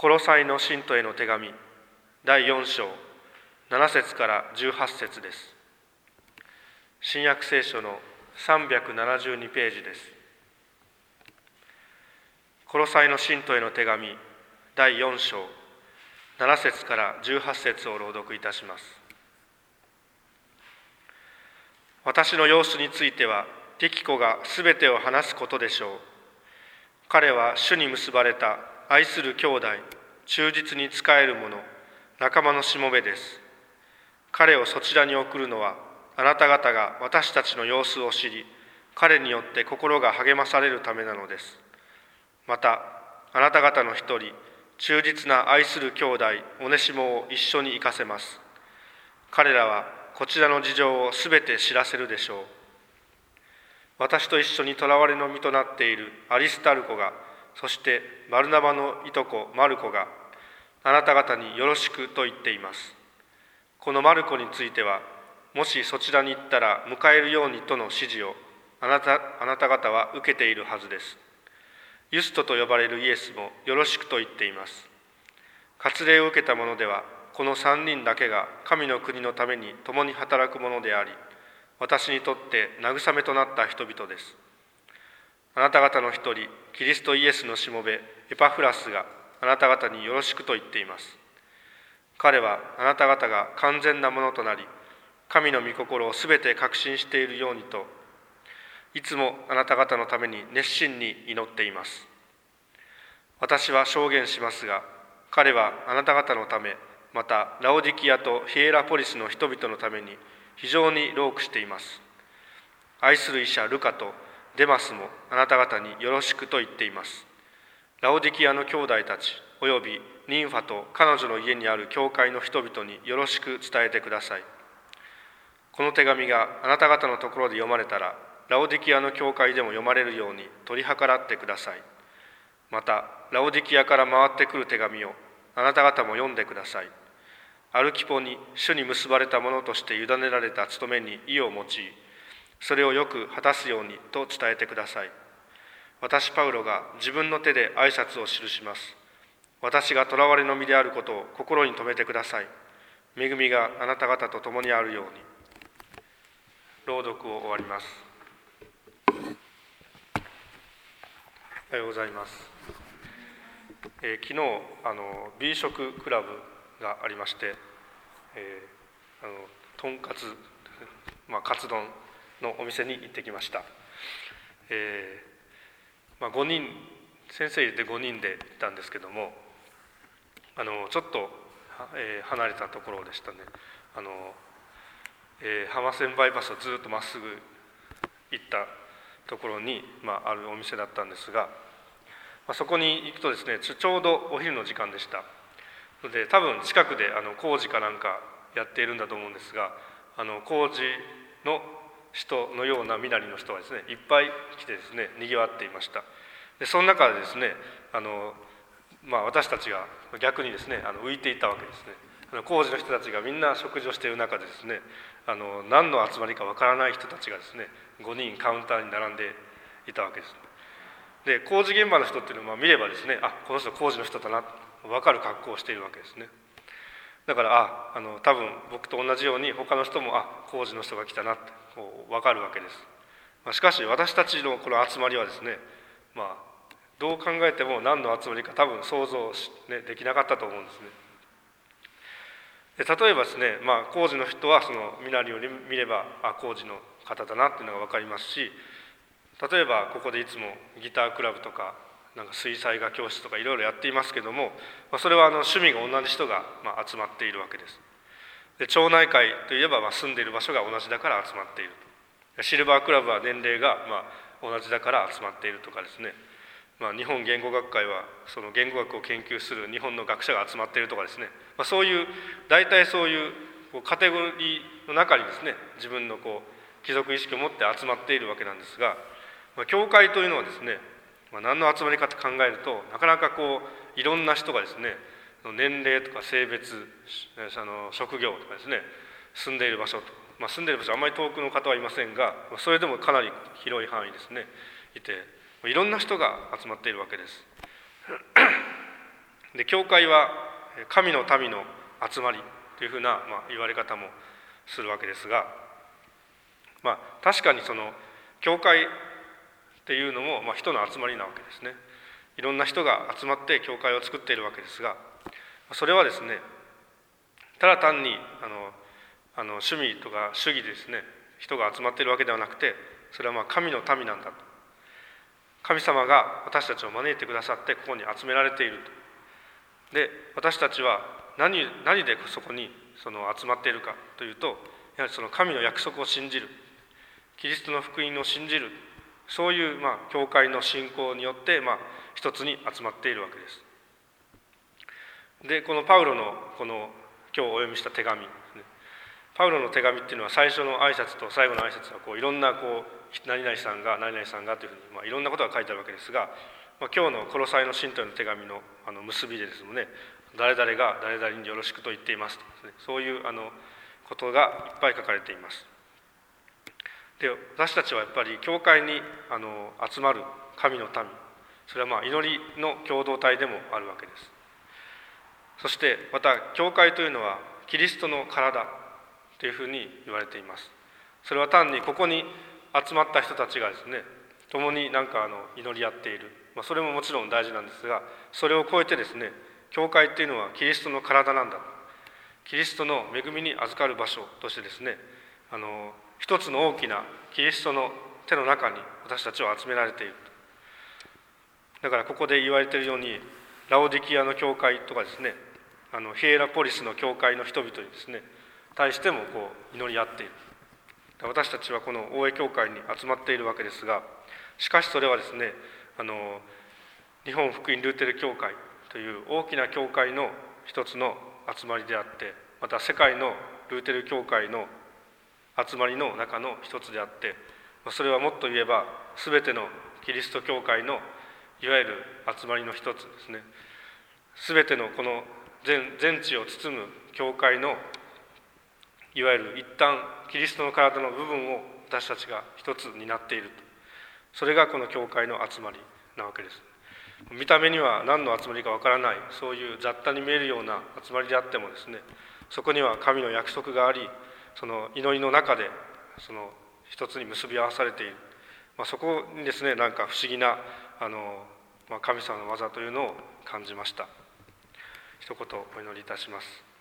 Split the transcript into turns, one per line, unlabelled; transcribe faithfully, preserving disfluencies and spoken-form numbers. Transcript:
コロサイの信徒への手紙だいよん章なな節からじゅうはち節です。新約聖書のさんびゃくななじゅうにページです。コロサイの信徒への手紙だいよん章なな節からじゅうはち節を朗読いたします。私の様子についてはティキコがすべてを話すことでしょう。彼は主に結ばれた愛する兄弟、忠実に仕える者、仲間のしもべです。彼をそちらに送るのは、あなた方が私たちの様子を知り、彼によって心が励まされるためなのです。また、あなた方の一人、忠実な愛する兄弟、オネシモを一緒に行かせます。彼らはこちらの事情をすべて知らせるでしょう。私と一緒に囚われの身となっているアリスタルコが、そしてバルナバのいとこマルコが、あなた方によろしくと言っています。このマルコについては、もしそちらに行ったら迎えるようにとの指示をあなた、あなた方は受けているはずです。ユストと呼ばれるイエスもよろしくと言っています。割礼を受けた者では、この三人だけが神の国のために共に働く者であり、私にとって慰めとなった人々です。あなた方の一人、キリストイエスのしもべ、エパフラスがあなた方によろしくと言っています。彼はあなた方が完全なものとなり、神の御心をすべて確信しているようにと、いつもあなた方のために熱心に祈っています。私は証言しますが、彼はあなた方のため、またラオディキアとヒエラポリスの人々のために非常に労苦しています。愛する医者ルカとデマスもあなた方によろしくと言っています。ラオディキアの兄弟たちおよびニンファと彼女の家にある教会の人々によろしく伝えてください。この手紙があなた方のところで読まれたら、ラオディキアの教会でも読まれるように取り計らってください。また、ラオディキアから回ってくる手紙をあなた方も読んでください。アルキポに主に結ばれた者として委ねられた務めに意を用い、それをよく果たすようにと伝えてください。私パウロが自分の手で挨拶を記します。私が囚われの身であることを心に留めてください。恵みがあなた方と共にあるように。朗読を終わります。おはようございます。えー、昨日あの B 食クラブがありまして、えー、あのとんかつ、まあ、カツ丼のお店に行ってきました。えーまあ、ごにん先生入れてごにんで行ったんですけども、あのちょっと、えー、離れたところでしたね。あの、えー、浜線バイパスをずっとまっすぐ行ったところに、まあ、あるお店だったんですが、まあ、そこに行くとですね、ちょうどお昼の時間でしたので、多分近くであの工事かなんかやっているんだと思うんですが、あの工事の人のような身なりの人がですね、いっぱい来てですね、にぎわっていました。でその中でですね、あの、まあ、私たちが逆にですね、あの浮いていたわけですね。あの工事の人たちがみんな食事をしている中でですね、あの何の集まりかわからない人たちがですね、ごにんカウンターに並んでいたわけです。で工事現場の人っていうのは見ればですね、あ、この人工事の人だな分かる格好をしているわけですね。だからああの多分僕と同じように他の人もあ工事の人が来たなってこう分かるわけです。まあ、しかし私たちのこの集まりはですね、まあどう考えても何の集まりか多分想像し、ね、できなかったと思うんですね。で例えばですね、まあ、工事の人はその身なりを見ればあ工事の方だなっていうのが分かりますし、例えばここでいつもギタークラブとかなんか水彩画教室とかいろいろやっていますけども、まあ、それはあの趣味が同じ人がまあ集まっているわけです。で町内会といえばまあ住んでいる場所が同じだから集まっていると。シルバークラブは年齢がまあ同じだから集まっているとかですね、まあ、日本言語学会はその言語学を研究する日本の学者が集まっているとかですね、まあ、そういう大体そういうこうカテゴリーの中にですね、自分のこう貴族意識を持って集まっているわけなんですが、まあ、教会というのはですね、まあ、何の集まりかと考えるとなかなかこういろんな人がですね、年齢とか性別、あの職業とかですね、住んでいる場所と、まあ、住んでいる場所あんまり遠くの方はいませんが、それでもかなり広い範囲ですねいて、いろんな人が集まっているわけです。 で教会は神の民の集まりというふうな、まあ、言われ方もするわけですが、まあ、確かにその教会っていうのも、まあ、人の集まりなわけですね。いろんな人が集まって教会を作っているわけですが、それはですね、ただ単にあのあの趣味とか主義でですね、人が集まっているわけではなくて、それはまあ神の民なんだと。神様が私たちを招いてくださってここに集められていると。で、私たちは何何でそこにその集まっているかというと、やはりその神の約束を信じる、キリストの福音を信じる、そういうまあ教会の信仰によってまあ一つに集まっているわけです。で、このパウロのこの今日お読みした手紙、パウロの手紙っていうのは最初の挨拶と最後の挨拶はこういろんなこう何々さんが何々さんがというふうに、まあ、いろんなことが書いてあるわけですが、まあ、今日のコロサイの信徒への手紙のあの結びでですね、誰々が誰々によろしくと言っていますとですね、そういうあのことがいっぱい書かれています。で、私たちはやっぱり教会にあの集まる神の民、それはまあ祈りの共同体でもあるわけです。そしてまた教会というのはキリストの体というふうに言われています。それは単にここに集まった人たちがですね、共に何かあの祈り合っている、まあ、それももちろん大事なんですが、それを超えてですね、教会っていうのはキリストの体なんだ、キリストの恵みに預かる場所としてですね、あの一つの大きなキリストの手の中に私たちは集められている。だからここで言われているように、ラオディキアの教会とかですね、あのヒエラポリスの教会の人々にですね対してもこう祈り合っている。私たちはこの大江教会に集まっているわけですが、しかしそれはですね、あの日本福音ルーテル教会という大きな教会の一つの集まりであって、また世界のルーテル教会の集まりの中の一つであって、それはもっと言えば全てのキリスト教会のいわゆる集まりの一つですね。全てのこの 全, 全地を包む教会のいわゆる一旦キリストの体の部分を私たちが一つになっていると。それがこの教会の集まりなわけです。見た目には何の集まりかわからない、そういう雑多に見えるような集まりであってもですね、そこには神の約束があり、その祈りの中でその一つに結び合わされている、まあ、そこにですね、なんか不思議なあの、まあ、神様の技というのを感じました。一言お祈りいたします。